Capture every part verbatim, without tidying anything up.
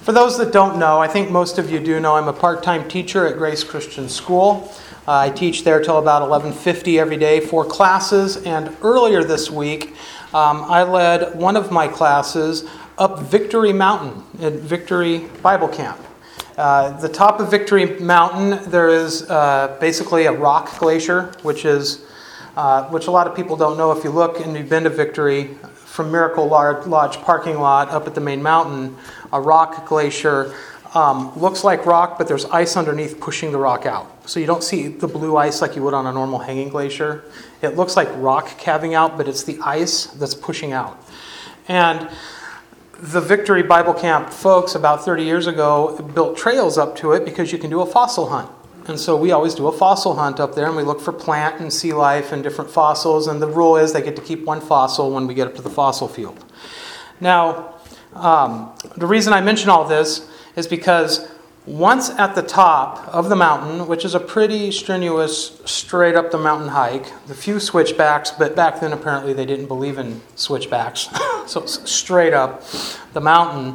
For those that don't know, I think most of you do know, I'm a part-time teacher at Grace Christian School. Uh, I teach there till about eleven fifty every day, four classes, and earlier this week um, I led one of my classes up Victory Mountain at Victory Bible Camp. Uh, the top of Victory Mountain, there is uh, basically a rock glacier, which is uh, which a lot of people don't know. If you look and you've been to Victory from Miracle Lodge parking lot up at the main mountain, a rock glacier um, looks like rock, but there's ice underneath pushing the rock out. So you don't see the blue ice like you would on a normal hanging glacier. It looks like rock calving out, but it's the ice that's pushing out. And the Victory Bible Camp folks about thirty years ago built trails up to it because you can do a fossil hunt. And so we always do a fossil hunt up there, and we look for plant and sea life and different fossils. And the rule is they get to keep one fossil when we get up to the fossil field. Now, um, the reason I mention all this is because once at the top of the mountain, which is a pretty strenuous, straight up the mountain hike, the few switchbacks, but back then apparently they didn't believe in switchbacks, so it's straight up the mountain.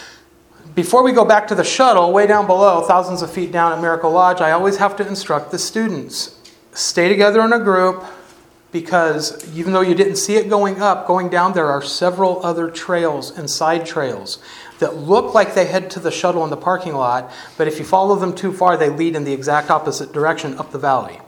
Before we go back to the shuttle, way down below, thousands of feet down at Miracle Lodge, I always have to instruct the students. Stay together in a group, because even though you didn't see it going up, going down, there are several other trails and side trails that look like they head to the shuttle in the parking lot, but if you follow them too far, they lead in the exact opposite direction up the valley.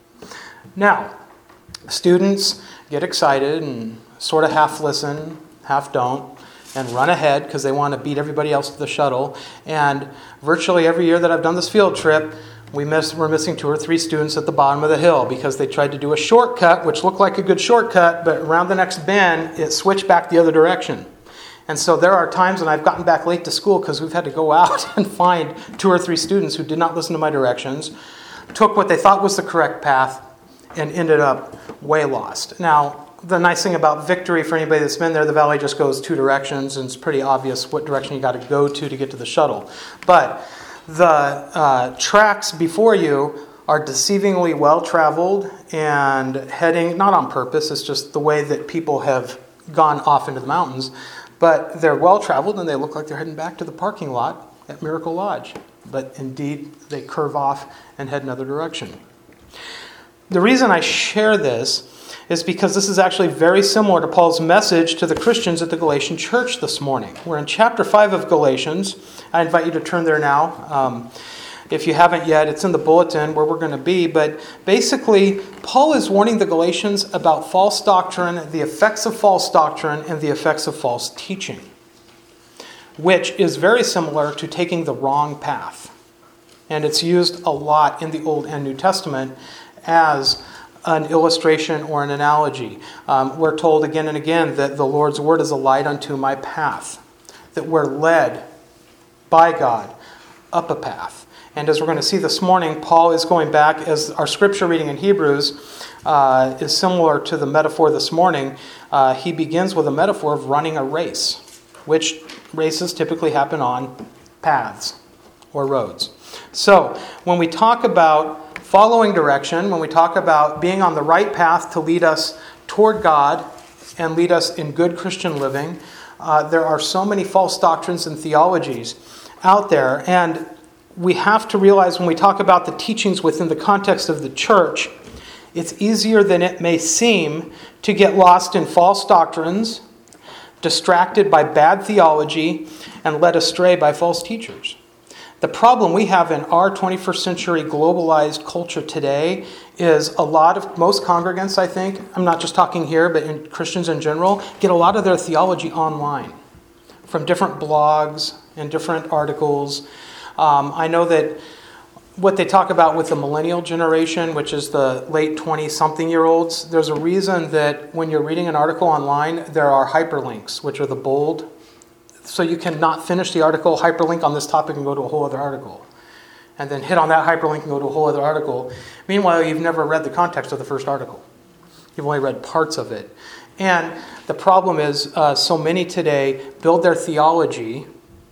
Now, students get excited and sort of half listen, half don't, and run ahead because they want to beat everybody else to the shuttle. And virtually every year that I've done this field trip, we miss, we're missing two or three students at the bottom of the hill because they tried to do a shortcut, which looked like a good shortcut, but around the next bend, it switched back the other direction. And so there are times when I've gotten back late to school because we've had to go out and find two or three students who did not listen to my directions, took what they thought was the correct path, and ended up way lost. Now, the nice thing about Victory, for anybody that's been there, the valley just goes two directions, and it's pretty obvious what direction you got to go to to get to the shuttle. But the uh, tracks before you are deceivingly well-traveled and heading, not on purpose, it's just the way that people have gone off into the mountains, but they're well-traveled and they look like they're heading back to the parking lot at Miracle Lodge. But indeed, they curve off and head another direction. The reason I share this is because this is actually very similar to Paul's message to the Christians at the Galatian church this morning. We're in chapter five of Galatians. I invite you to turn there now. Um, if you haven't yet, it's in the bulletin where we're going to be. But basically, Paul is warning the Galatians about false doctrine, the effects of false doctrine, and the effects of false teaching, which is very similar to taking the wrong path. And it's used a lot in the Old and New Testament as an illustration or an analogy. Um, we're told again and again that the Lord's word is a light unto my path, that we're led by God up a path. And as we're going to see this morning, Paul is going back, as our scripture reading in Hebrews uh, is similar to the metaphor this morning. Uh, he begins with a metaphor of running a race, which races typically happen on paths or roads. So when we talk about following direction, when we talk about being on the right path to lead us toward God and lead us in good Christian living, uh, there are so many false doctrines and theologies out there. And we have to realize when we talk about the teachings within the context of the church, it's easier than it may seem to get lost in false doctrines, distracted by bad theology, and led astray by false teachers. The problem we have in our twenty-first century globalized culture today is a lot of, most congregants, I think, I'm not just talking here, but in Christians in general, get a lot of their theology online from different blogs and different articles. Um, I know that what they talk about with the millennial generation, which is the late twenty-something-year-olds, there's a reason that when you're reading an article online, there are hyperlinks, which are the bold. So you cannot finish the article, hyperlink on this topic, and go to a whole other article. And then hit on that hyperlink and go to a whole other article. Meanwhile, you've never read the context of the first article. You've only read parts of it. And the problem is, uh, so many today build their theology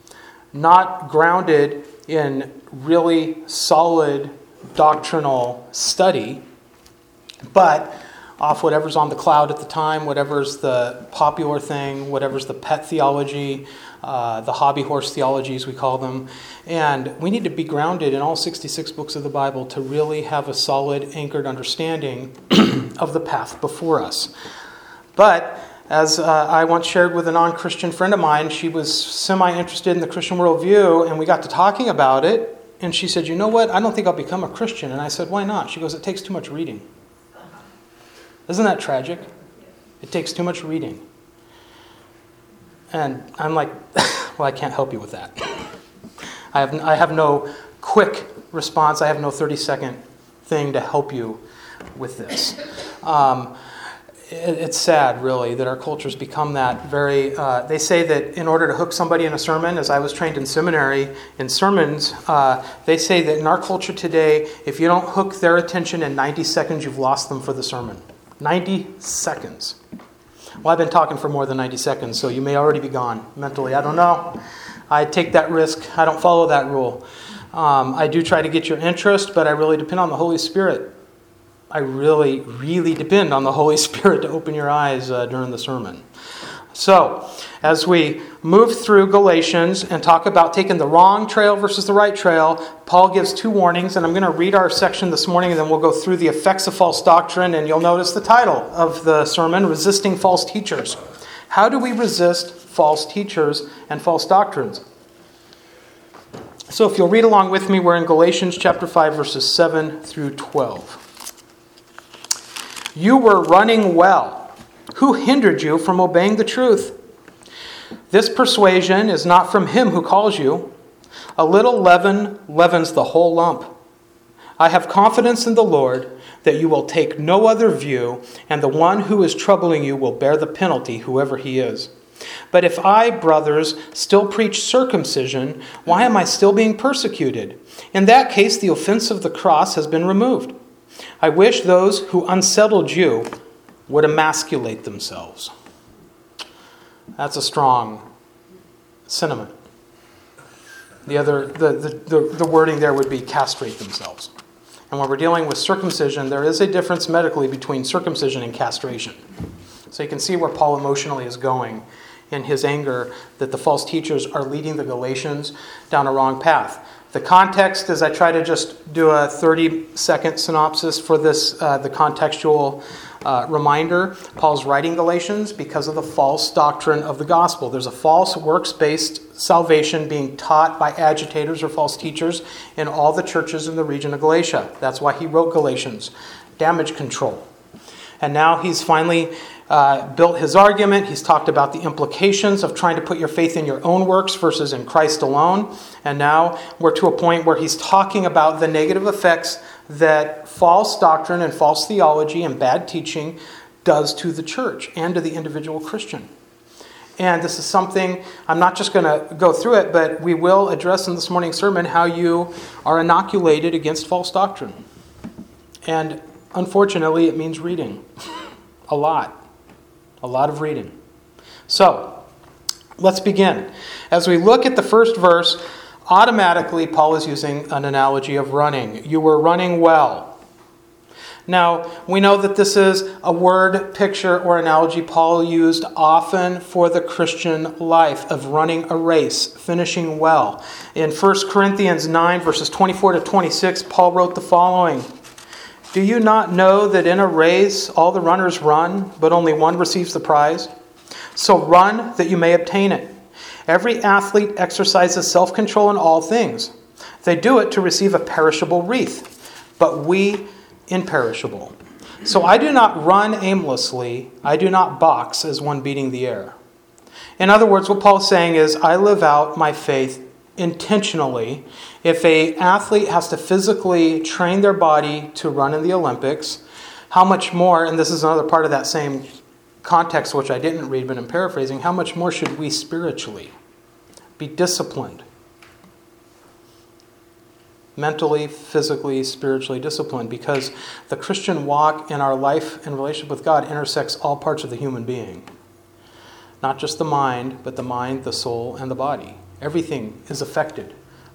not grounded in really solid doctrinal study, but off whatever's on the cloud at the time, whatever's the popular thing, whatever's the pet theology, uh, the hobby horse theologies we call them. And we need to be grounded in all sixty-six books of the Bible to really have a solid, anchored understanding of the path before us. But as uh, I once shared with a non-Christian friend of mine, she was semi-interested in the Christian worldview, and we got to talking about it, and she said, you know what, I don't think I'll become a Christian. And I said, why not? She goes, it takes too much reading. Isn't that tragic? It takes too much reading. And I'm like, well, I can't help you with that. I have I have no quick response. I have no thirty-second thing to help you with this. Um, it, it's sad, really, that our culture's become that very... Uh, they say that in order to hook somebody in a sermon, as I was trained in seminary, in sermons, uh, they say that in our culture today, if you don't hook their attention in ninety seconds, you've lost them for the sermon. ninety seconds. Well, I've been talking for more than ninety seconds, so you may already be gone mentally. I don't know. I take that risk. I don't follow that rule. Um, I do try to get your interest, but I really depend on the Holy Spirit. I really, really depend on the Holy Spirit to open your eyes uh, during the sermon. So, as we move through Galatians and talk about taking the wrong trail versus the right trail, Paul gives two warnings, and I'm going to read our section this morning, and then we'll go through the effects of false doctrine, and you'll notice the title of the sermon, Resisting False Teachers. How do we resist false teachers and false doctrines? So if you'll read along with me, we're in Galatians chapter five, verses seven through twelve. You were running well. Who hindered you from obeying the truth? This persuasion is not from him who calls you. A little leaven leavens the whole lump. I have confidence in the Lord that you will take no other view, and the one who is troubling you will bear the penalty, whoever he is. But if I, brothers, still preach circumcision, why am I still being persecuted? In that case, the offense of the cross has been removed. I wish those who unsettled you would emasculate themselves. That's a strong sentiment. The other, the, the, the, the wording there would be castrate themselves. And when we're dealing with circumcision, there is a difference medically between circumcision and castration. So you can see where Paul emotionally is going in his anger that the false teachers are leading the Galatians down a wrong path. The context, as I try to just do a thirty-second synopsis for this, uh, the contextual uh, reminder, Paul's writing Galatians because of the false doctrine of the gospel. There's a false works-based salvation being taught by agitators or false teachers in all the churches in the region of Galatia. That's why he wrote Galatians. Damage control. And now he's finally uh, built his argument. He's talked about the implications of trying to put your faith in your own works versus in Christ alone. And now we're to a point where he's talking about the negative effects that false doctrine and false theology and bad teaching does to the church and to the individual Christian. And this is something, I'm not just going to go through it, but we will address in this morning's sermon how you are inoculated against false doctrine. And unfortunately, it means reading. A lot. A lot of reading. So, let's begin. As we look at the first verse, automatically Paul is using an analogy of running. You were running well. Now, we know that this is a word, picture, or analogy Paul used often for the Christian life of running a race, finishing well. In First Corinthians nine, verses twenty-four to twenty-six, Paul wrote the following. Do you not know that in a race all the runners run, but only one receives the prize? So run that you may obtain it. Every athlete exercises self-control in all things. They do it to receive a perishable wreath, but we imperishable. So I do not run aimlessly. I do not box as one beating the air. In other words, what Paul's saying is, I live out my faith intentionally. If an athlete has to physically train their body to run in the Olympics, how much more, and this is another part of that same context which I didn't read, but I'm paraphrasing, how much more should we spiritually be disciplined? Mentally, physically, spiritually disciplined, because the Christian walk in our life and relationship with God intersects all parts of the human being. Not just the mind, but the mind, the soul, and the body. Everything is affected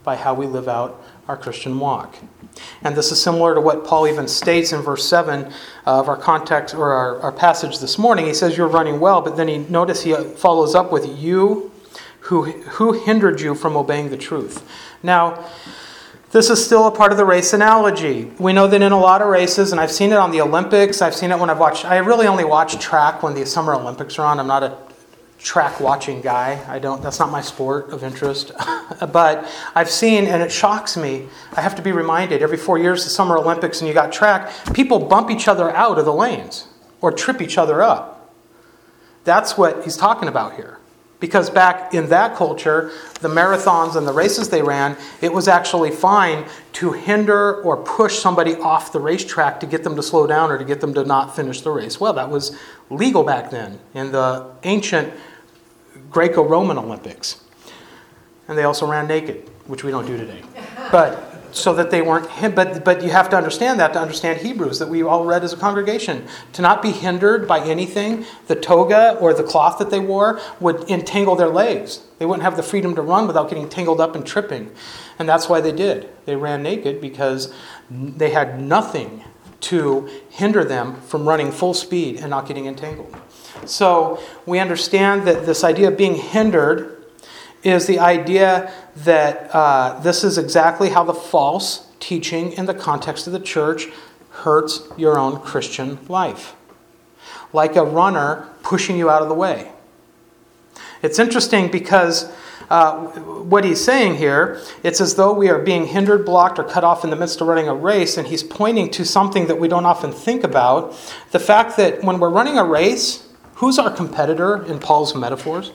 by how we live out our Christian walk. And this is similar to what Paul even states in verse seven of our context or our, our passage this morning. He says, you're running well, but then he notice he follows up with you who who hindered you from obeying the truth. Now, this is still a part of the race analogy. We know that in a lot of races, and I've seen it on the Olympics, I've seen it when I've watched, I really only watch track when the Summer Olympics are on. I'm not a track watching guy. I don't, that's not my sport of interest. But I've seen, and it shocks me, I have to be reminded, every four years, the Summer Olympics, and you got track, people bump each other out of the lanes or trip each other up. That's what he's talking about here. Because back in that culture, the marathons and the races they ran, it was actually fine to hinder or push somebody off the racetrack to get them to slow down or to get them to not finish the race. Well, that was legal back then in the ancient Greco-Roman Olympics. And they also ran naked, which we don't do today. But so that they weren't, but but you have to understand that to understand Hebrews, that we all read as a congregation. To not be hindered by anything, the toga or the cloth that they wore would entangle their legs. They wouldn't have the freedom to run without getting tangled up and tripping. And that's why they did. They ran naked because they had nothing to hinder them from running full speed and not getting entangled. So we understand that this idea of being hindered is the idea that uh, this is exactly how the false teaching in the context of the church hurts your own Christian life. Like a runner pushing you out of the way. It's interesting because uh, what he's saying here, it's as though we are being hindered, blocked, or cut off in the midst of running a race, and he's pointing to something that we don't often think about. The fact that when we're running a race, who's our competitor in Paul's metaphors?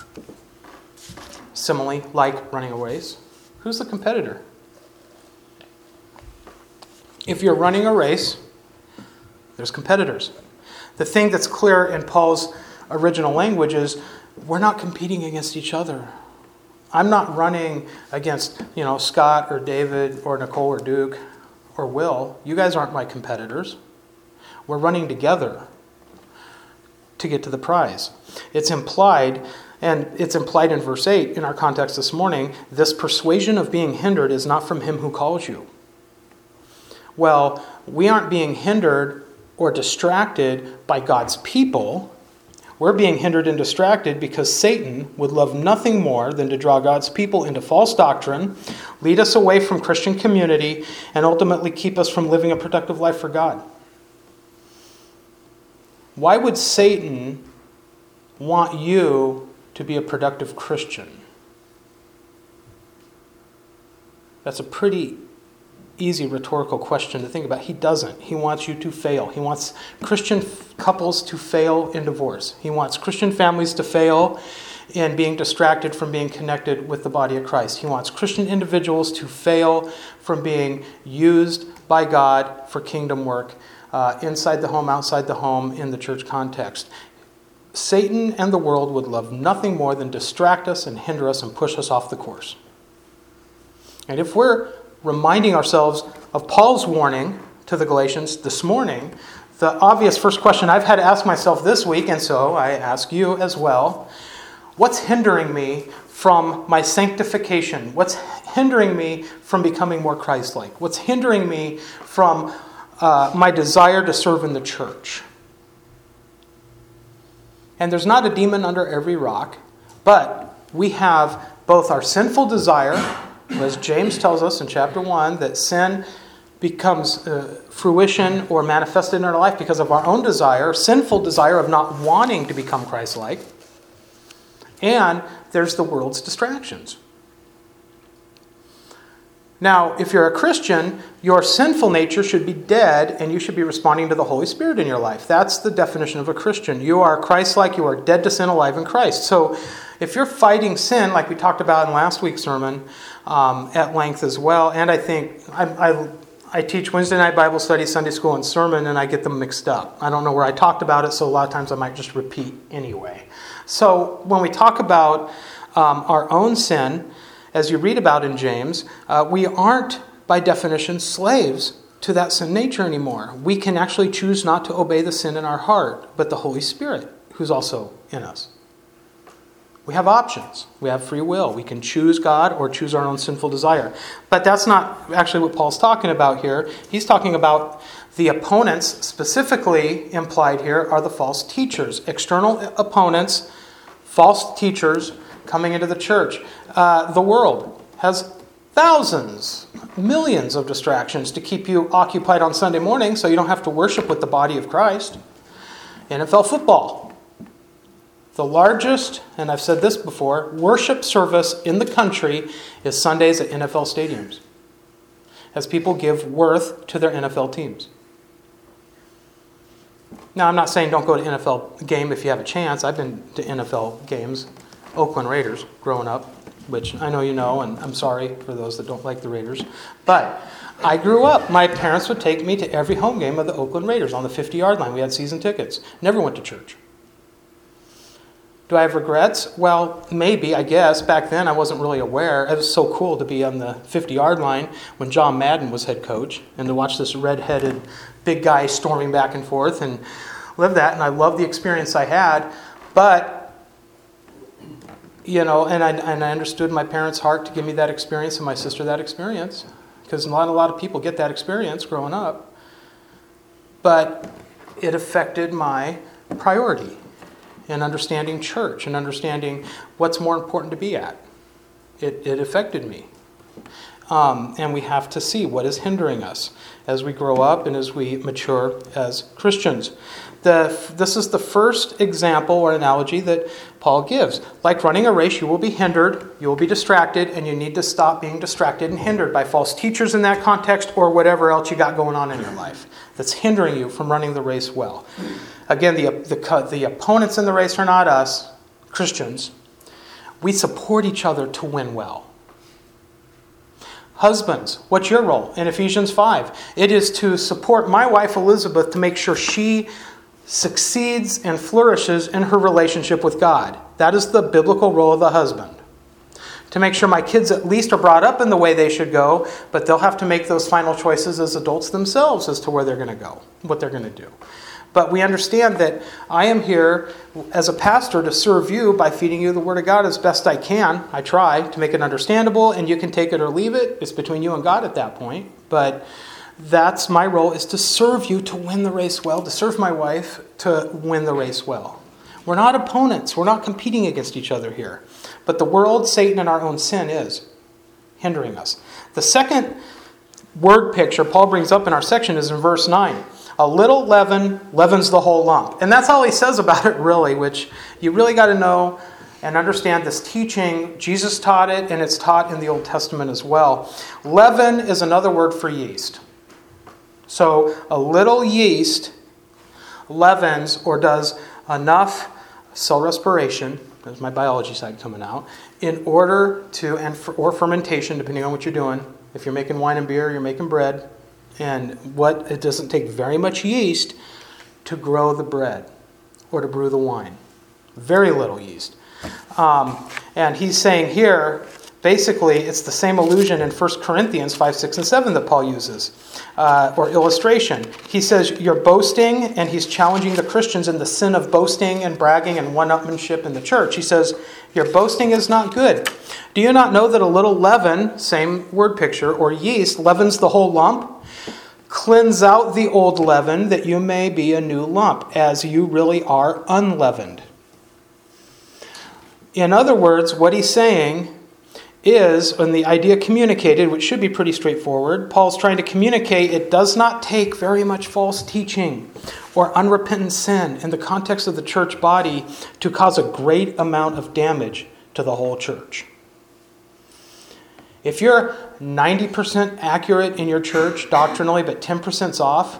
Simile, like running a race. Who's the competitor? If you're running a race, there's competitors. The thing that's clear in Paul's original language is we're not competing against each other. I'm not running against, you know, Scott or David or Nicole or Duke or Will. You guys aren't my competitors. We're running together to get to the prize. It's implied, and it's implied in verse eight in our context this morning, this persuasion of being hindered is not from him who calls you. Well, we aren't being hindered or distracted by God's people. We're being hindered and distracted because Satan would love nothing more than to draw God's people into false doctrine, lead us away from Christian community, and ultimately keep us from living a productive life for God. Why would Satan want you to be a productive Christian? That's a pretty easy rhetorical question to think about. He doesn't. He wants you to fail. He wants Christian couples to fail in divorce. He wants Christian families to fail in being distracted from being connected with the body of Christ. He wants Christian individuals to fail from being used by God for kingdom work uh, inside the home, outside the home, in the church context. Satan and the world would love nothing more than distract us and hinder us and push us off the course. And if we're reminding ourselves of Paul's warning to the Galatians this morning, the obvious first question I've had to ask myself this week, and so I ask you as well, what's hindering me from my sanctification? What's hindering me from becoming more Christ-like? What's hindering me from uh, my desire to serve in the church? And there's not a demon under every rock, but we have both our sinful desire, as James tells us in chapter one, that sin becomes uh, fruition or manifested in our life because of our own desire, sinful desire of not wanting to become Christ-like. And there's the world's distractions. Now, if you're a Christian, your sinful nature should be dead and you should be responding to the Holy Spirit in your life. That's the definition of a Christian. You are Christ-like, you are dead to sin, alive in Christ. So if you're fighting sin, like we talked about in last week's sermon um, at length as well, and I think I, I, I teach Wednesday night Bible study, Sunday school, and sermon, and I get them mixed up. I don't know where I talked about it, so a lot of times I might just repeat anyway. So when we talk about um, our own sin, as you read about in James, uh, we aren't, by definition, slaves to that sin nature anymore. We can actually choose not to obey the sin in our heart, but the Holy Spirit, who's also in us. We have options. We have free will. We can choose God or choose our own sinful desire. But that's not actually what Paul's talking about here. He's talking about the opponents, specifically implied here, are the false teachers. External opponents, false teachers coming into the church. Uh, the world has thousands, millions of distractions to keep you occupied on Sunday morning so you don't have to worship with the body of Christ. N F L football. The largest, and I've said this before, worship service in the country is Sundays at N F L stadiums, as people give worth to their N F L teams. Now, I'm not saying don't go to N F L game if you have a chance. I've been to N F L games, Oakland Raiders, growing up, which I know you know, and I'm sorry for those that don't like the Raiders. But I grew up. My parents would take me to every home game of the Oakland Raiders on the fifty-yard line. We had season tickets. Never went to church. Do I have regrets? Well, maybe, I guess. Back then, I wasn't really aware. It was so cool to be on the fifty-yard line when John Madden was head coach and to watch this red-headed big guy storming back and forth and live that. And I loved the experience I had. But, you know, and I, and I understood my parents' heart to give me that experience and my sister that experience, because not a lot of people get that experience growing up. But it affected my priority in understanding church and understanding what's more important to be at. It, it affected me. Um, and we have to see what is hindering us as we grow up and as we mature as Christians. The, this is the first example or analogy that Paul gives. Like running a race, you will be hindered, you will be distracted, and you need to stop being distracted and hindered by false teachers in that context or whatever else you got going on in your life that's hindering you from running the race well. Again, the, the, the opponents in the race are not us, Christians. We support each other to win well. Husbands, what's your role in Ephesians five? It is to support my wife Elizabeth to make sure she succeeds and flourishes in her relationship with God. That is the biblical role of the husband. To make sure my kids at least are brought up in the way they should go, but they'll have to make those final choices as adults themselves as to where they're going to go, what they're going to do. But we understand that I am here as a pastor to serve you by feeding you the Word of God as best I can. I try to make it understandable, and you can take it or leave it. It's between you and God at that point. But that's my role, is to serve you to win the race well, to serve my wife to win the race well. We're not opponents. We're not competing against each other here. But the world, Satan, and our own sin is hindering us. The second word picture Paul brings up in our section is in verse nine. A little leaven leavens the whole lump. And that's all he says about it, really, which you really got to know and understand this teaching. Jesus taught it, and it's taught in the Old Testament as well. Leaven is another word for yeast. So a little yeast leavens or does enough cell respiration, there's my biology side coming out, in order to, and for, or fermentation, depending on what you're doing. If you're making wine and beer, you're making bread. And what it doesn't take very much yeast to grow the bread or to brew the wine. Very little yeast. Um, and he's saying here, basically, it's the same allusion in First Corinthians five, six, and seven that Paul uses, uh, or illustration. He says, you're boasting, and he's challenging the Christians in the sin of boasting and bragging and one-upmanship in the church. He says, your boasting is not good. Do you not know that a little leaven, same word picture, or yeast, leavens the whole lump? Cleanse out the old leaven, that you may be a new lump, as you really are unleavened. In other words, what he's saying is, and the idea communicated, which should be pretty straightforward, Paul's trying to communicate it does not take very much false teaching or unrepentant sin in the context of the church body to cause a great amount of damage to the whole church. If you're ninety percent accurate in your church doctrinally, but ten percent's off,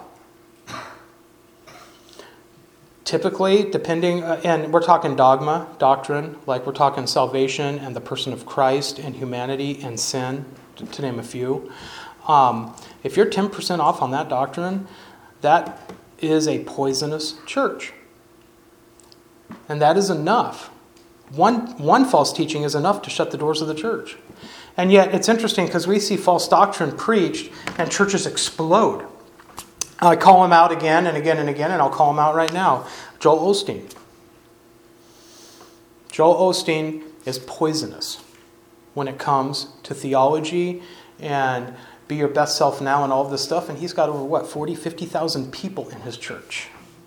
typically, depending, uh, and we're talking dogma, doctrine, like we're talking salvation and the person of Christ and humanity and sin, to, to name a few. Um, if you're ten percent off on that doctrine, that is a poisonous church. And that is enough. One, one false teaching is enough to shut the doors of the church. And yet, it's interesting because we see false doctrine preached and churches explode. I call him out again and again and again, and I'll call him out right now. Joel Osteen. Joel Osteen is poisonous when it comes to theology and be your best self now and all of this stuff. And he's got over, what, forty, fifty thousand people in his church.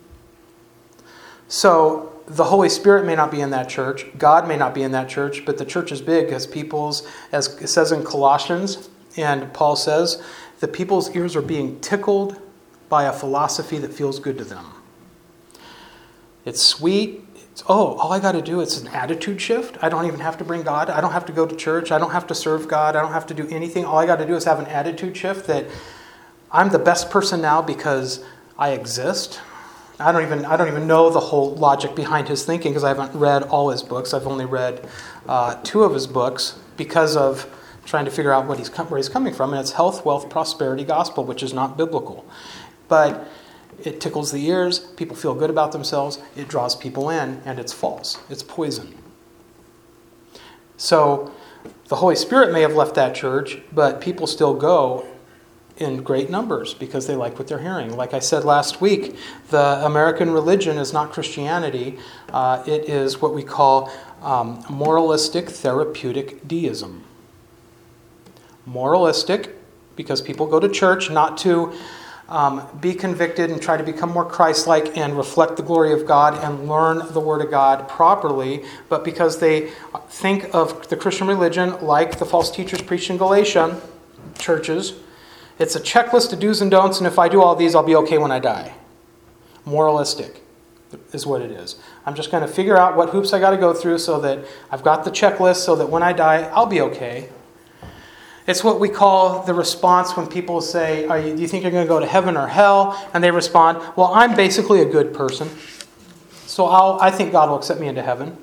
So the Holy Spirit may not be in that church. God may not be in that church. But the church is big as people's, as it says in Colossians, and Paul says, the people's ears are being tickled by a philosophy that feels good to them. It's sweet. It's, oh, all I got to do is an attitude shift. I don't even have to bring God. I don't have to go to church. I don't have to serve God. I don't have to do anything. All I got to do is have an attitude shift that I'm the best person now because I exist. I don't even I don't even know the whole logic behind his thinking because I haven't read all his books. I've only read uh, two of his books because of trying to figure out what he's where he's coming from. And it's Health, Wealth, Prosperity, Gospel, which is not biblical. But it tickles the ears. People feel good about themselves. It draws people in, and it's false. It's poison. So the Holy Spirit may have left that church, but people still go in great numbers because they like what they're hearing. Like I said last week, the American religion is not Christianity. Uh, it is what we call um, moralistic therapeutic deism. Moralistic because people go to church not to um, be convicted and try to become more Christ-like and reflect the glory of God and learn the Word of God properly, but because they think of the Christian religion like the false teachers preached in Galatia churches. It's a checklist of do's and don'ts, and if I do all these, I'll be okay when I die. Moralistic is what it is. I'm just going to figure out what hoops I got to go through so that I've got the checklist so that when I die, I'll be okay. It's what we call the response when people say, Are you, do you think you're going to go to heaven or hell? And they respond, well, I'm basically a good person, so I'll, I think God will accept me into heaven.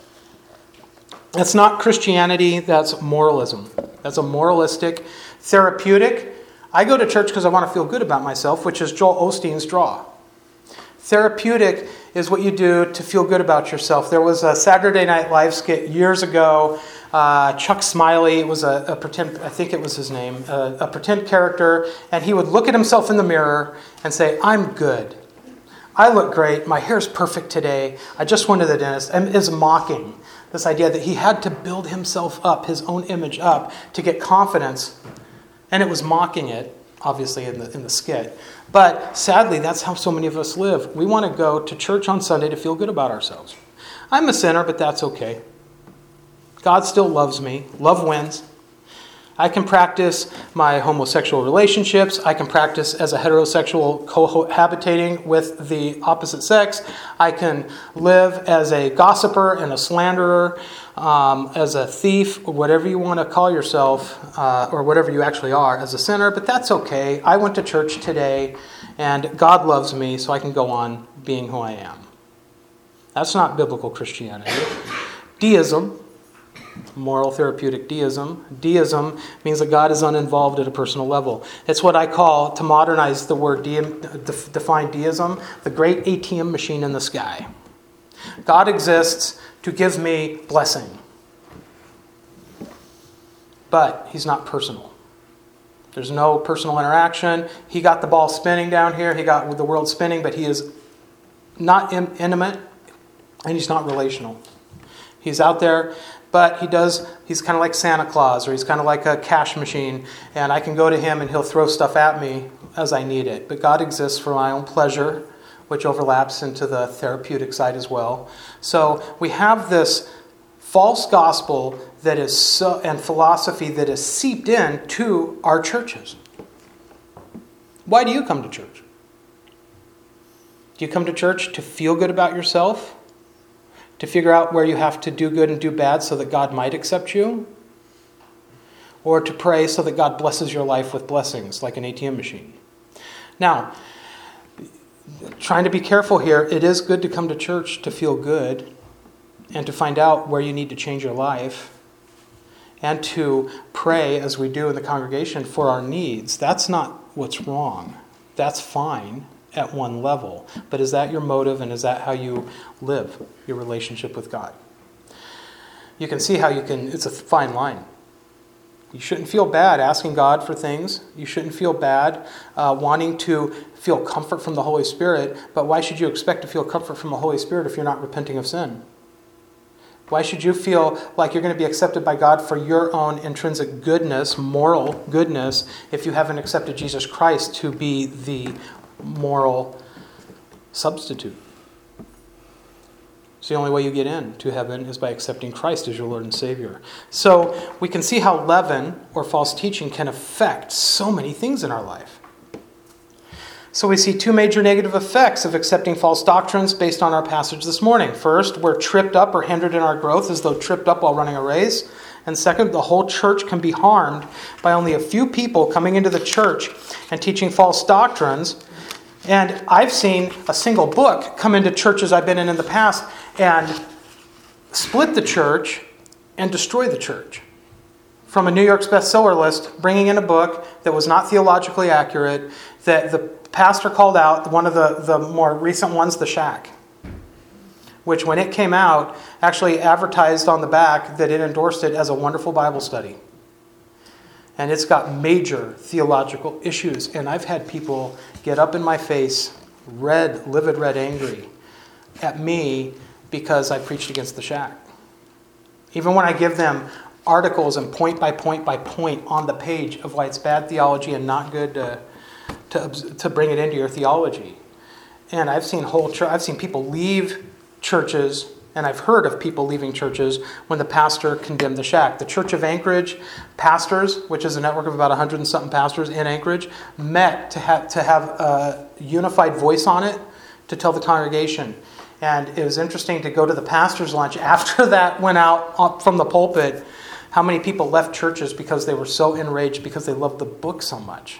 That's not Christianity, that's moralism. That's a moralistic, therapeutic. I go to church because I want to feel good about myself, which is Joel Osteen's draw. Therapeutic is what you do to feel good about yourself. There was a Saturday Night Live skit years ago. Uh, Chuck Smiley was a, a pretend, I think it was his name, a, a pretend character, and he would look at himself in the mirror and say, I'm good. I look great. My hair's perfect today. I just went to the dentist. And is mocking this idea that he had to build himself up, his own image up, to get confidence. And it was mocking it, obviously, in the in the skit. But sadly, that's how so many of us live. We want to go to church on Sunday to feel good about ourselves. I'm a sinner, but that's okay. God still loves me. Love wins. I can practice my homosexual relationships. I can practice as a heterosexual cohabitating with the opposite sex. I can live as a gossiper and a slanderer, um, as a thief, or whatever you want to call yourself, uh, or whatever you actually are, as a sinner. But that's okay. I went to church today, and God loves me, so I can go on being who I am. That's not biblical Christianity. Deism. Moral therapeutic deism. Deism means that God is uninvolved at a personal level. It's what I call, to modernize the word de- define deism, the great A T M machine in the sky. God exists to give me blessing. But he's not personal. There's no personal interaction. He got the ball spinning down here. He got the world spinning, but he is not in- intimate and he's not relational. He's out there. But he does, he's kind of like Santa Claus, or he's kind of like a cash machine, and I can go to him and he'll throw stuff at me as I need it. But God exists for my own pleasure, which overlaps into the therapeutic side as well. So we have this false gospel that is so, and philosophy that is seeped in to our churches. Why do you come to church? Do you come to church to feel good about yourself? To figure out where you have to do good and do bad so that God might accept you? Or to pray so that God blesses your life with blessings like an A T M machine? Now, trying to be careful here, it is good to come to church to feel good and to find out where you need to change your life and to pray, as we do in the congregation, for our needs. That's not what's wrong. That's fine at one level. But is that your motive, and is that how you live your relationship with God? You can see how you can, it's a fine line. You shouldn't feel bad asking God for things. You shouldn't feel bad uh, wanting to feel comfort from the Holy Spirit. But why should you expect to feel comfort from the Holy Spirit if you're not repenting of sin? Why should you feel like you're going to be accepted by God for your own intrinsic goodness, moral goodness, if you haven't accepted Jesus Christ to be the moral substitute? It's the only way you get into heaven is by accepting Christ as your Lord and Savior. So we can see how leaven or false teaching can affect so many things in our life. So we see two major negative effects of accepting false doctrines based on our passage this morning. First, we're tripped up or hindered in our growth as though tripped up while running a race. And second, the whole church can be harmed by only a few people coming into the church and teaching false doctrines. And I've seen a single book come into churches I've been in in the past and split the church and destroy the church. From a New York's bestseller list, bringing in a book that was not theologically accurate, that the pastor called out, one of the, the more recent ones, The Shack, which when it came out, actually advertised on the back that it endorsed it as a wonderful Bible study. And it's got major theological issues. And I've had people get up in my face, red, livid red, angry at me because I preached against The Shack. Even when I give them articles and point by point by point on the page of why it's bad theology and not good to, to, to bring it into your theology. And I've seen whole church, I've seen people leave churches, and I've heard of people leaving churches when the pastor condemned The Shack. The Church of Anchorage pastors, which is a network of about a hundred and something pastors in Anchorage, met to have to have a unified voice on it to tell the congregation. And it was interesting to go to the pastor's lunch after that went out up from the pulpit. How many people left churches because they were so enraged because they loved the book so much?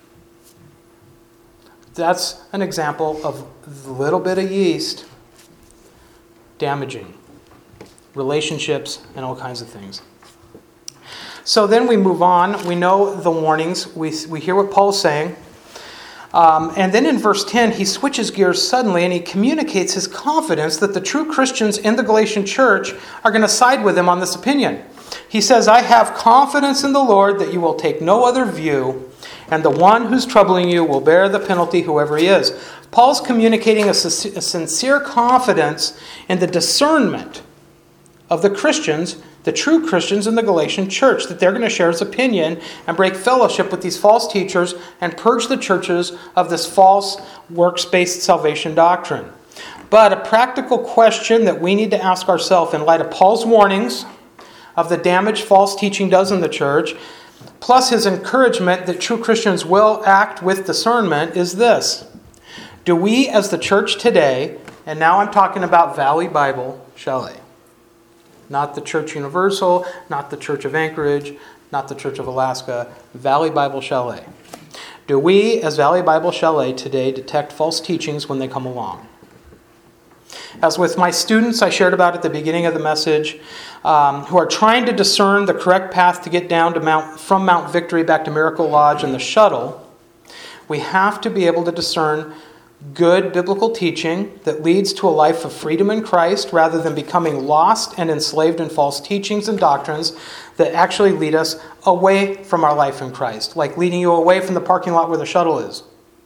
That's an example of a little bit of yeast damaging relationships and all kinds of things. So then we move on. We know the warnings. We, we hear what Paul's saying. Um, and then in verse ten, he switches gears suddenly and he communicates his confidence that the true Christians in the Galatian church are going to side with him on this opinion. He says, I have confidence in the Lord that you will take no other view, and the one who's troubling you will bear the penalty, whoever he is. Paul's communicating a, a sincere confidence in the discernment of the Christians, the true Christians in the Galatian church, that they're going to share his opinion and break fellowship with these false teachers and purge the churches of this false works-based salvation doctrine. But a practical question that we need to ask ourselves in light of Paul's warnings of the damage false teaching does in the church, plus his encouragement that true Christians will act with discernment, is this. Do we as the church today, and now I'm talking about Valley Bible Chalet, not the Church Universal, not the Church of Anchorage, not the Church of Alaska, Valley Bible Chalet. Do we as Valley Bible Chalet today detect false teachings when they come along? As with my students I shared about at the beginning of the message, um, who are trying to discern the correct path to get down to Mount, from Mount Victory back to Miracle Lodge and the shuttle, we have to be able to discern good biblical teaching that leads to a life of freedom in Christ rather than becoming lost and enslaved in false teachings and doctrines that actually lead us away from our life in Christ, like leading you away from the parking lot where the shuttle is.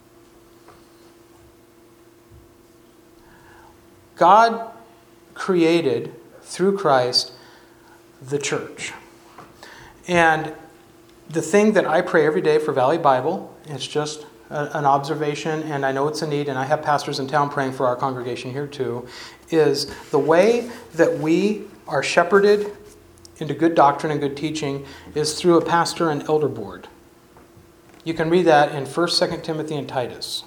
God created, through Christ, the church. And the thing that I pray every day for Valley Bible, it's just a, an observation, and I know it's a need, and I have pastors in town praying for our congregation here too, is the way that we are shepherded into good doctrine and good teaching is through a pastor and elder board. You can read that in First, Second Timothy, and Titus.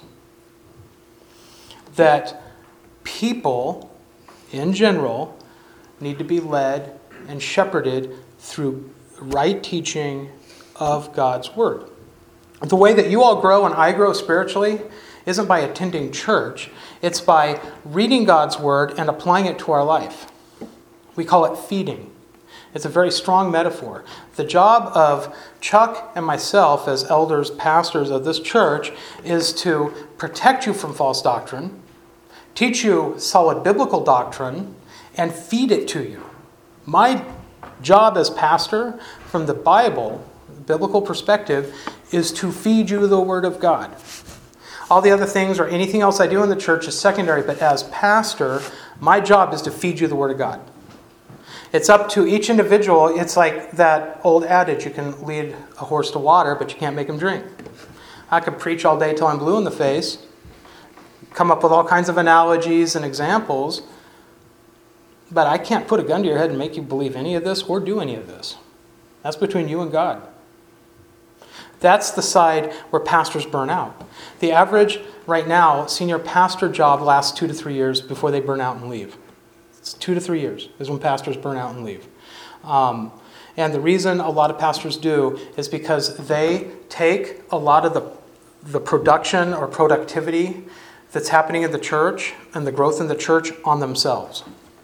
That people, in general, need to be led and shepherded through right teaching of God's Word. The way that you all grow and I grow spiritually isn't by attending church. It's by reading God's Word and applying it to our life. We call it feeding. It's a very strong metaphor. The job of Chuck and myself as elders, pastors of this church, is to protect you from false doctrine, teach you solid biblical doctrine, and feed it to you. My job as pastor, from the Bible, biblical perspective, is to feed you the Word of God. All the other things or anything else I do in the church is secondary, but as pastor, my job is to feed you the Word of God. It's up to each individual. It's like that old adage, you can lead a horse to water, but you can't make him drink. I could preach all day till I'm blue in the face, come up with all kinds of analogies and examples, but I can't put a gun to your head and make you believe any of this or do any of this. That's between you and God. That's the side where pastors burn out. The average, right now, senior pastor job lasts two to three years before they burn out and leave. It's two to three years is when pastors burn out and leave. Um, and the reason a lot of pastors do is because they take a lot of the, the production or productivity that's happening in the church and the growth in the church on themselves.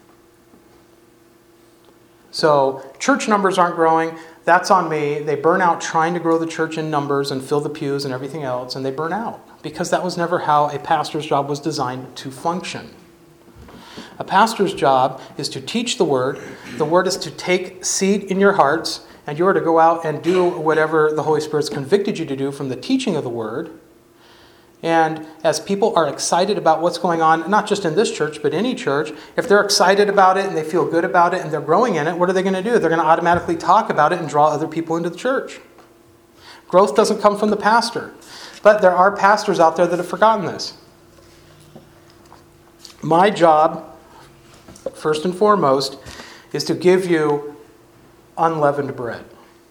So church numbers aren't growing. That's on me. They burn out trying to grow the church in numbers and fill the pews and everything else, and they burn out because that was never how a pastor's job was designed to function. A pastor's job is to teach the word. The word is to take seed in your hearts, and you are to go out and do whatever the Holy Spirit's convicted you to do from the teaching of the word. And as people are excited about what's going on, not just in this church, but any church, if they're excited about it and they feel good about it and they're growing in it, what are they going to do? They're going to automatically talk about it and draw other people into the church. Growth doesn't come from the pastor. But there are pastors out there that have forgotten this. My job, first and foremost, is to give you unleavened bread.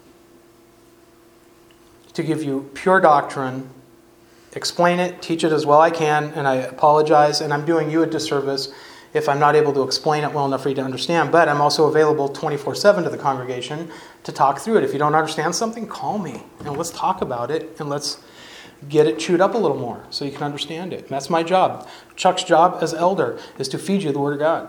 To give you pure doctrine, explain it, teach it as well I can, and I apologize, and I'm doing you a disservice if I'm not able to explain it well enough for you to understand, but I'm also available twenty-four seven to the congregation to talk through it. If you don't understand something, call me, and let's talk about it, and let's get it chewed up a little more so you can understand it. And that's my job. Chuck's job as elder is to feed you the Word of God.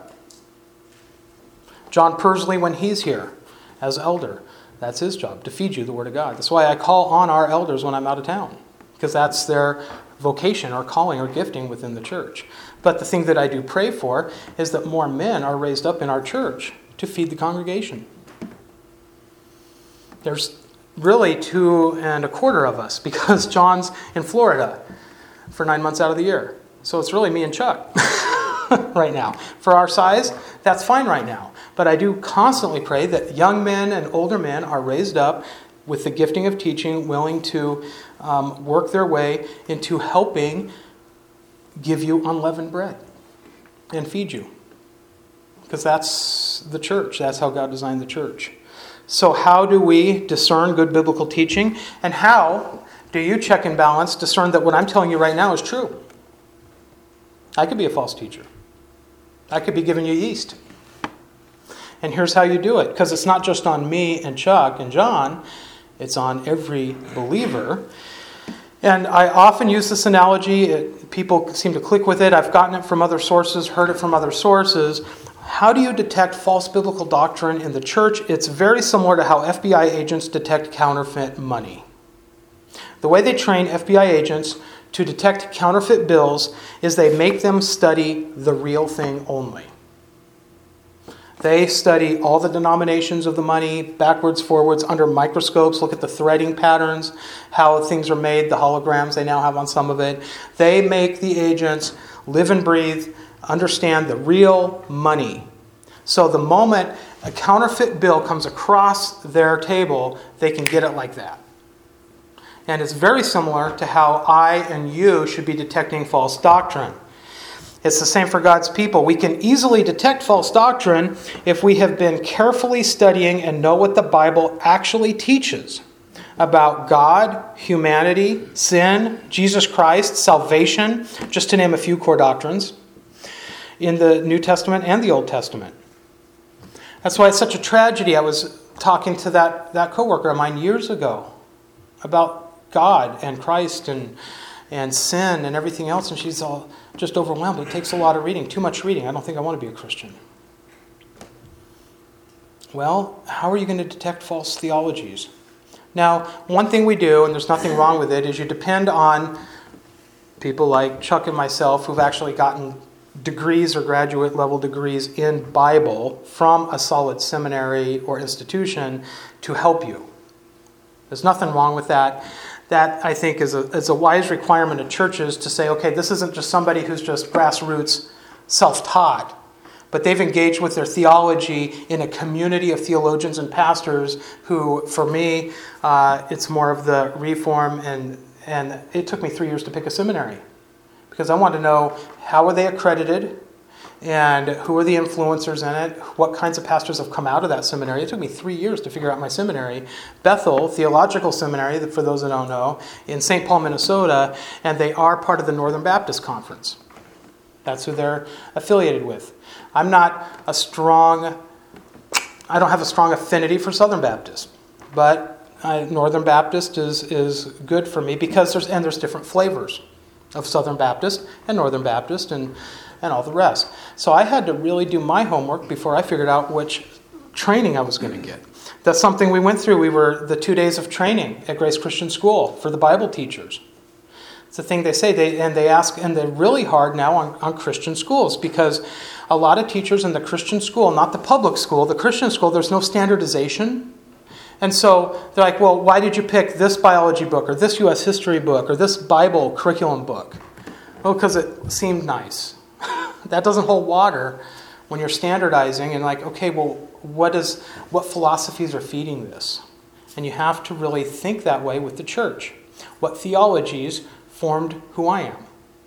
John Persley, when he's here as elder, that's his job, to feed you the Word of God. That's why I call on our elders when I'm out of town, because that's their vocation or calling or gifting within the church. But the thing that I do pray for is that more men are raised up in our church to feed the congregation. There's really two and a quarter of us because John's in Florida for nine months out of the year. So it's really me and Chuck right now. For our size, that's fine right now. But I do constantly pray that young men and older men are raised up with the gifting of teaching, willing to um, work their way into helping give you unleavened bread and feed you. Because that's the church. That's how God designed the church. So how do we discern good biblical teaching? And how do you check and balance, discern that what I'm telling you right now is true? I could be a false teacher. I could be giving you yeast. And here's how you do it. Because it's not just on me and Chuck and John. It's on every believer. And I often use this analogy. It, people seem to click with it. I've gotten it from other sources, heard it from other sources. How do you detect false biblical doctrine in the church? It's very similar to how F B I agents detect counterfeit money. The way they train F B I agents to detect counterfeit bills is they make them study the real thing only. They study all the denominations of the money, backwards, forwards, under microscopes, look at the threading patterns, how things are made, the holograms they now have on some of it. They make the agents live and breathe, understand the real money. So the moment a counterfeit bill comes across their table, they can get it like that. And it's very similar to how I and you should be detecting false doctrine. It's the same for God's people. We can easily detect false doctrine if we have been carefully studying and know what the Bible actually teaches about God, humanity, sin, Jesus Christ, salvation, just to name a few core doctrines in the New Testament and the Old Testament. That's why it's such a tragedy. I was talking to that, that coworker of mine years ago about God and Christ and and sin and everything else, and she's all just overwhelmed. It takes a lot of reading, too much reading. I don't think I want to be a Christian. Well, how are you going to detect false theologies? Now, one thing we do, and there's nothing wrong with it, is you depend on people like Chuck and myself who've actually gotten degrees or graduate level degrees in Bible from a solid seminary or institution to help you. There's nothing wrong with that. That, I think, is a, is a wise requirement of churches to say, okay, this isn't just somebody who's just grassroots self-taught, But they've engaged with their theology in a community of theologians and pastors who, for me, uh, it's more of the Reform, and, and it took me three years to pick a seminary because I wanted to know how are they accredited and who are the influencers in it, what kinds of pastors have come out of that seminary. It took me three years to figure out my seminary. Bethel Theological Seminary, for those that don't know, in Saint Paul, Minnesota, and they are part of the Northern Baptist Conference. That's who they're affiliated with. I'm not a strong, I don't have a strong affinity for Southern Baptist, but I, Northern Baptist is, is good for me because there's, and there's different flavors of Southern Baptist and Northern Baptist and, and all the rest. So I had to really do my homework before I figured out which training I was going to get. That's something we went through. We were the two days of training at Grace Christian School for the Bible teachers. It's the thing they say, they and they ask, and they're really hard now on, on Christian schools because a lot of teachers in the Christian school, not the public school, the Christian school, there's no standardization. And so they're like, well, why did you pick this biology book or this U S history book or this Bible curriculum book? Oh, because it seemed nice. That doesn't hold water when you're standardizing and like, okay, well, what is what philosophies are feeding this? And you have to really think that way with the church. What theologies formed who I am.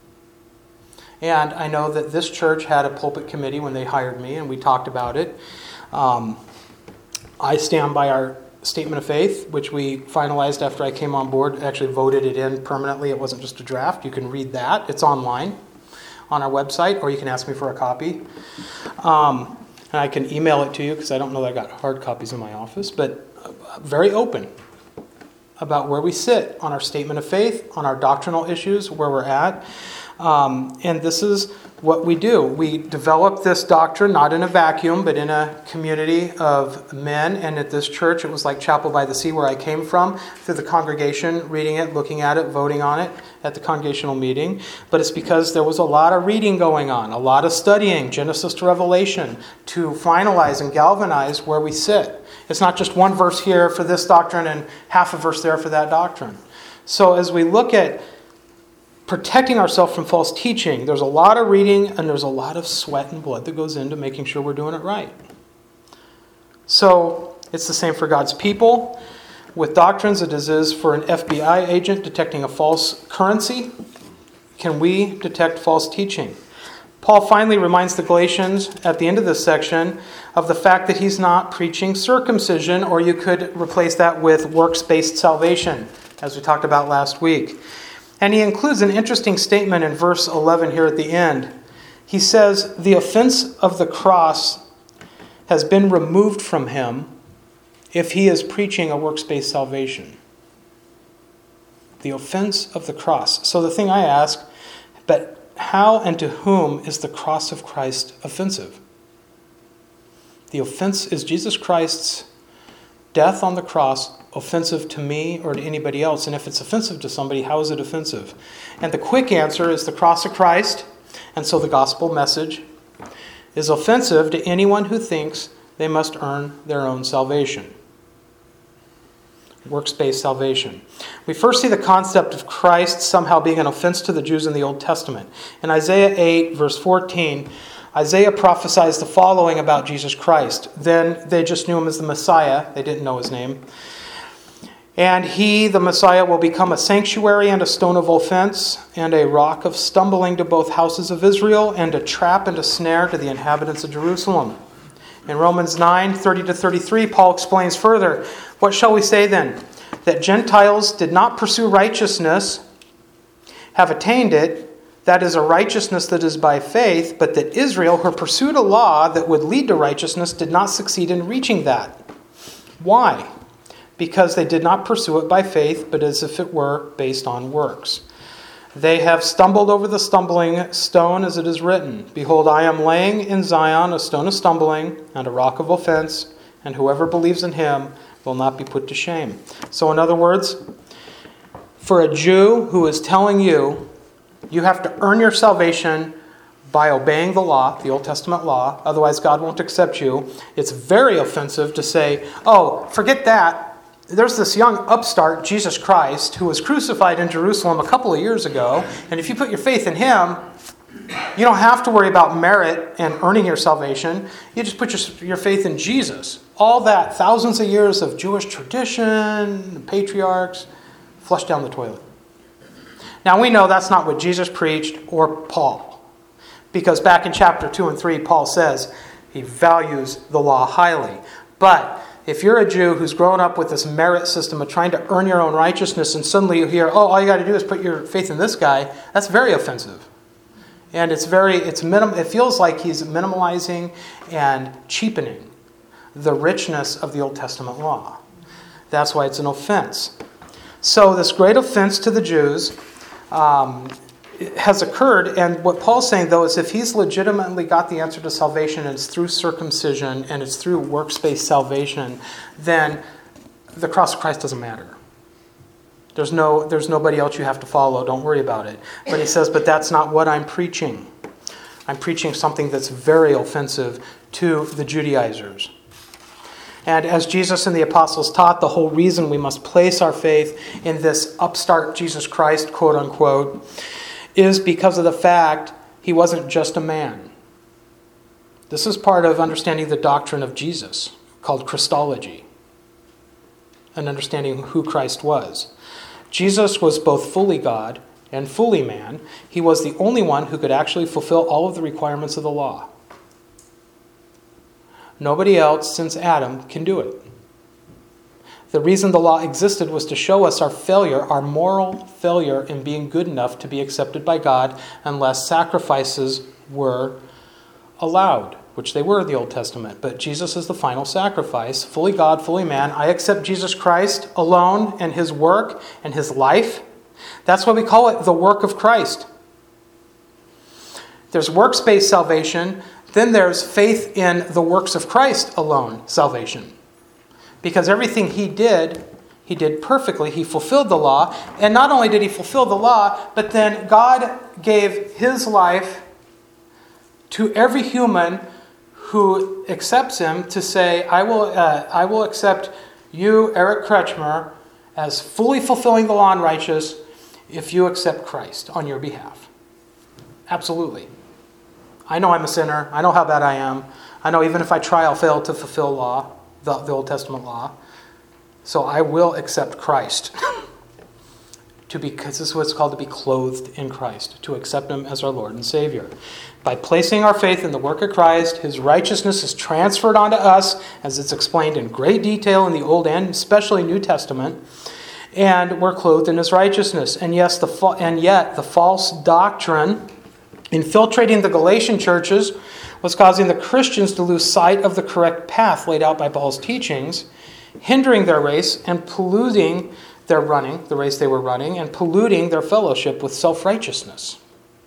And I know that this church had a pulpit committee when they hired me, and we talked about it. Um, I stand by our statement of faith, which we finalized after I came on board, actually voted it in permanently. It wasn't just a draft. You can read that. It's online on our website, or you can ask me for a copy. Um, and I can email it to you because I don't know that I got hard copies in my office, but very open about where we sit on our statement of faith, on our doctrinal issues, where we're at. Um, and this is what we do. We develop this doctrine, not in a vacuum, but in a community of men. And at this church, it was like Chapel by the Sea, where I came from, through the congregation, reading it, looking at it, voting on it at the congregational meeting. But it's because there was a lot of reading going on, a lot of studying, Genesis to Revelation, to finalize and galvanize where we sit. It's not just one verse here for this doctrine and half a verse there for that doctrine. So as we look at protecting ourselves from false teaching, there's a lot of reading and there's a lot of sweat and blood that goes into making sure we're doing it right. So it's the same for God's people. With doctrines, it is for an F B I agent detecting a false currency. Can we detect false teaching? Paul finally reminds the Galatians at the end of this section of the fact that he's not preaching circumcision, or you could replace that with works-based salvation, as we talked about last week. And he includes an interesting statement in verse eleven here at the end. He says, the offense of the cross has been removed from him if he is preaching a works-based salvation. The offense of the cross. So the thing I ask, but how and to whom is the cross of Christ offensive? The offense is Jesus Christ's death on the cross offensive to me or to anybody else? And if it's offensive to somebody, how is it offensive? And the quick answer is the cross of Christ. And so the gospel message is offensive to anyone who thinks they must earn their own salvation. Works-based salvation. We first see the concept of Christ somehow being an offense to the Jews in the Old Testament. In Isaiah eight, verse fourteen, Isaiah prophesies the following about Jesus Christ. Then they just knew him as the Messiah. They didn't know his name. And he, the Messiah, will become a sanctuary and a stone of offense and a rock of stumbling to both houses of Israel and a trap and a snare to the inhabitants of Jerusalem. In Romans nine, thirty to thirty-three, Paul explains further, what shall we say then? That Gentiles did not pursue righteousness, have attained it, that is a righteousness that is by faith, but that Israel, who pursued a law that would lead to righteousness, did not succeed in reaching that. Why? Because they did not pursue it by faith, but as if it were based on works. They have stumbled over the stumbling stone, as it is written, behold, I am laying in Zion a stone of stumbling and a rock of offense, and whoever believes in him will not be put to shame. So in other words, for a Jew who is telling you, you have to earn your salvation by obeying the law, the Old Testament law, otherwise God won't accept you, it's very offensive to say, oh, forget that. There's this young upstart, Jesus Christ, who was crucified in Jerusalem a couple of years ago, and if you put your faith in him, You don't have to worry about merit and earning your salvation. You just put your, your faith in Jesus. All that, thousands of years of Jewish tradition, patriarchs, flush down the toilet. Now we know that's not what Jesus preached or Paul. Because back in chapter two and three, Paul says he values the law highly. But if you're a Jew who's grown up with this merit system of trying to earn your own righteousness, and suddenly you hear, oh, all you got to do is put your faith in this guy, that's very offensive. And it's very, it's minim, it feels like he's minimalizing and cheapening the richness of the Old Testament law. That's why it's an offense. So this great offense to the Jews um, has occurred, and what Paul's saying, though, is if he's legitimately got the answer to salvation and it's through circumcision and it's through works-based salvation, then the cross of Christ doesn't matter. There's no, there's nobody else you have to follow. Don't worry about it. But he says, but that's not what I'm preaching. I'm preaching something that's very offensive to the Judaizers. And as Jesus and the apostles taught, the whole reason we must place our faith in this upstart Jesus Christ, quote unquote, is because of the fact he wasn't just a man. This is part of understanding the doctrine of Jesus, called Christology, and understanding who Christ was. Jesus was both fully God and fully man. He was the only one who could actually fulfill all of the requirements of the law. Nobody else since Adam can do it. The reason the law existed was to show us our failure, our moral failure in being good enough to be accepted by God unless sacrifices were allowed, which they were in the Old Testament. But Jesus is the final sacrifice, fully God, fully man. I accept Jesus Christ alone and his work and his life. That's why we call it the work of Christ. There's works-based salvation. Then there's faith in the works of Christ alone, salvation. Because everything he did, he did perfectly. He fulfilled the law. And not only did he fulfill the law, but then God gave his life to every human who accepts him to say, I will, uh, I will accept you, Eric Kretschmer, as fully fulfilling the law and righteous if you accept Christ on your behalf. Absolutely. I know I'm a sinner. I know how bad I am. I know even if I try, I'll fail to fulfill law, the, the Old Testament law. So I will accept Christ. to be, because this is what it's called to be clothed in Christ, to accept him as our Lord and Savior. By placing our faith in the work of Christ, his righteousness is transferred onto us, as it's explained in great detail in the Old and especially New Testament, and we're clothed in his righteousness. And yes, the and yet the false doctrine infiltrating the Galatian churches was causing the Christians to lose sight of the correct path laid out by Paul's teachings, hindering their race and polluting their running, the race they were running, and polluting their fellowship with self-righteousness.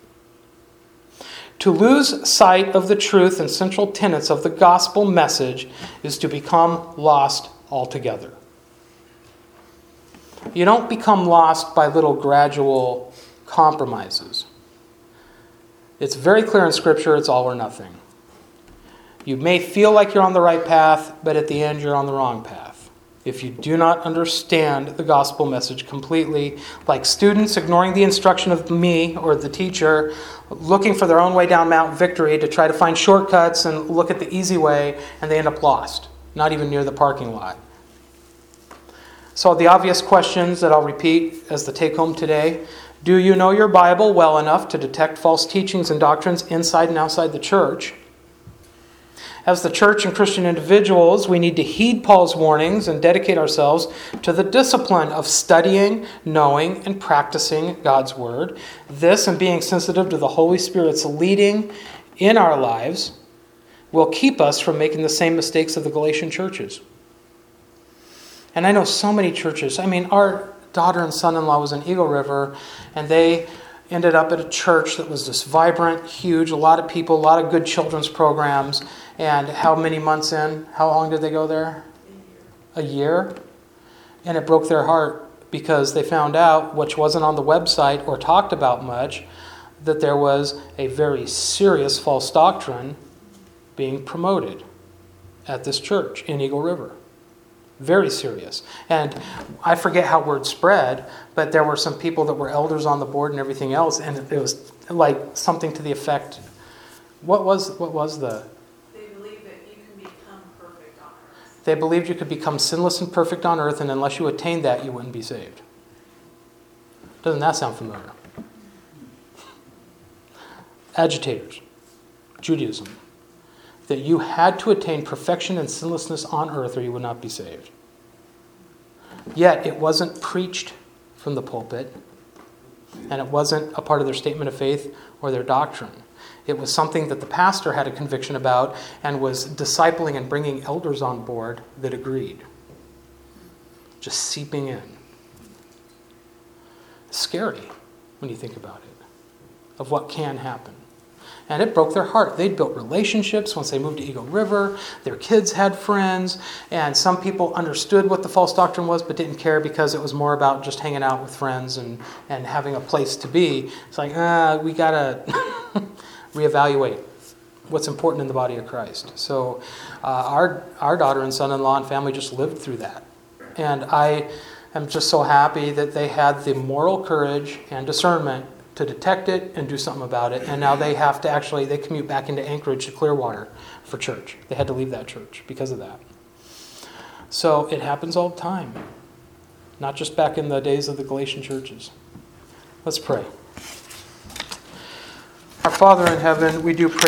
To lose sight of the truth and central tenets of the gospel message is to become lost altogether. You don't become lost by little gradual compromises. It's very clear in Scripture, it's all or nothing. You may feel like you're on the right path, but at the end you're on the wrong path. If you do not understand the gospel message completely, like students ignoring the instruction of me or the teacher, looking for their own way down Mount Victory to try to find shortcuts and look at the easy way, and they end up lost, not even near the parking lot. So the obvious questions that I'll repeat as the take-home today. Do you know your Bible well enough to detect false teachings and doctrines inside and outside the church? As the church and Christian individuals, we need to heed Paul's warnings and dedicate ourselves to the discipline of studying, knowing, and practicing God's Word. This, and being sensitive to the Holy Spirit's leading in our lives, will keep us from making the same mistakes of the Galatian churches. And I know so many churches. I mean, our daughter and son-in-law was in Eagle River, and they ended up at a church that was just vibrant, huge, a lot of people, a lot of good children's programs. And how many months in? How long did they go there? A year. And it broke their heart because they found out, which wasn't on the website or talked about much, that there was a very serious false doctrine being promoted at this church in Eagle River. Very serious. And I forget how word spread, but there were some people that were elders on the board and everything else, and it was like something to the effect, what was what was the... They believe that you can become perfect on earth. They believed you could become sinless and perfect on earth, and unless you attained that, you wouldn't be saved. Doesn't that sound familiar? Agitators, Judaism, that you had to attain perfection and sinlessness on earth or you would not be saved. Yet it wasn't preached from the pulpit, and it wasn't a part of their statement of faith or their doctrine. It was something that the pastor had a conviction about and was discipling and bringing elders on board that agreed. Just seeping in. Scary when you think about it, of what can happen. And it broke their heart. They'd built relationships once they moved to Eagle River. Their kids had friends. And some people understood what the false doctrine was but didn't care because it was more about just hanging out with friends and, and having a place to be. It's like, ah, we got to reevaluate what's important in the body of Christ. So uh, our, our daughter and son-in-law and family just lived through that. And I am just so happy that they had the moral courage and discernment to detect it and do something about it. And now they have to actually, they commute back into Anchorage to Clearwater for church. They had to leave that church because of that. So it happens all the time. Not just back in the days of the Galatian churches. Let's pray. Our Father in heaven, we do pray